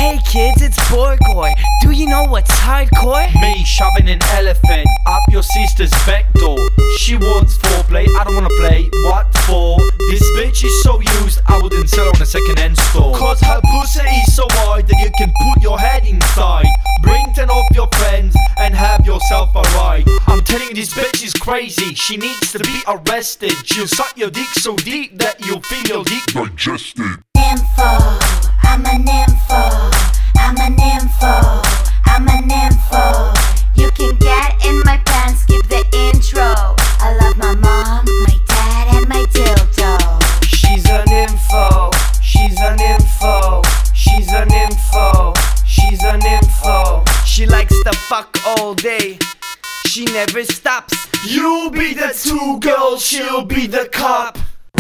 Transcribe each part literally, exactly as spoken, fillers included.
Hey kids, it's Borgor. Do you know what's hardcore? Me shoving an elephant up your sister's back door. She wants foreplay, I don't wanna play. What for? This bitch is so used, I wouldn't sell on a second-hand store. Cause her pussy is so wide that you can put your head inside. Bring ten of your friends and have yourself a ride. I'm telling you, this bitch is crazy. She needs to be arrested. She'll suck your dick so deep that you'll feel your dick digested. Nympho, I'm a nympho, I'm a nympho, I'm a nympho. You can get in my pants, skip the intro. I love my mom, my dad, and my dildo. She's a nympho, she's a nympho, she's a nympho, she's a nympho. She likes to fuck all day, she never stops. You'll be the two girls, she'll be the cop.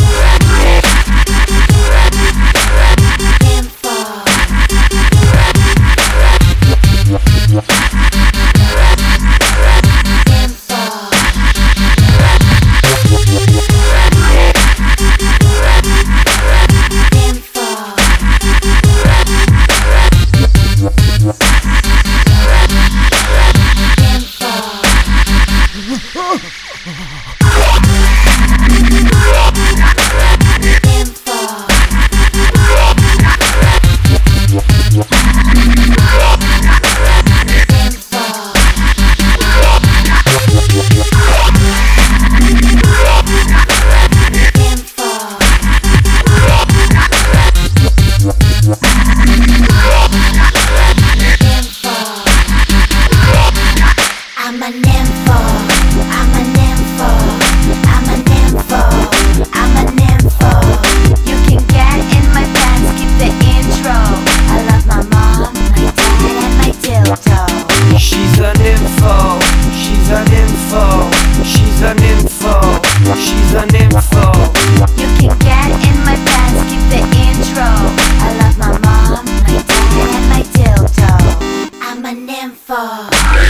I'm a nympho, I'm a nympho, I'm a nympho, I'm a nympho. You can get in my pants, skip the intro. I love my mom, my dad, and my dildo. She's a nympho, she's a nympho, she's a nympho, she's a nympho. You can get in my pants, skip the intro. I love my mom, my dad, and my dildo. I'm a nympho.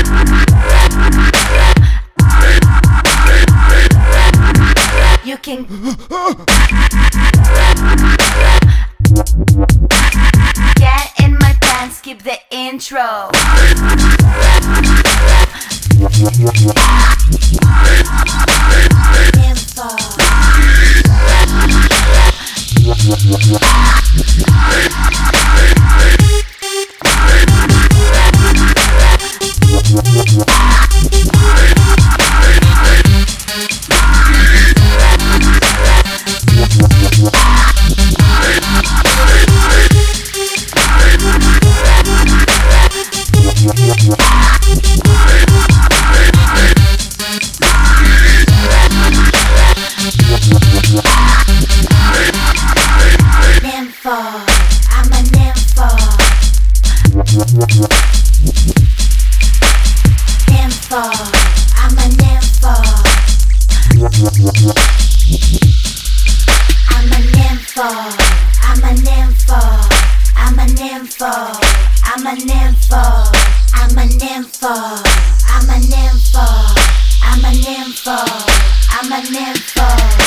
You can get in my pants, skip the intro. Nympho, I'm a nympho. Nympho, I'm a nympho. I'm a nympho, I'm a nympho, I'm a nympho, I'm a nympho, I'm a nympho, I'm a nympho, I'm a nympho, I'm a nympho.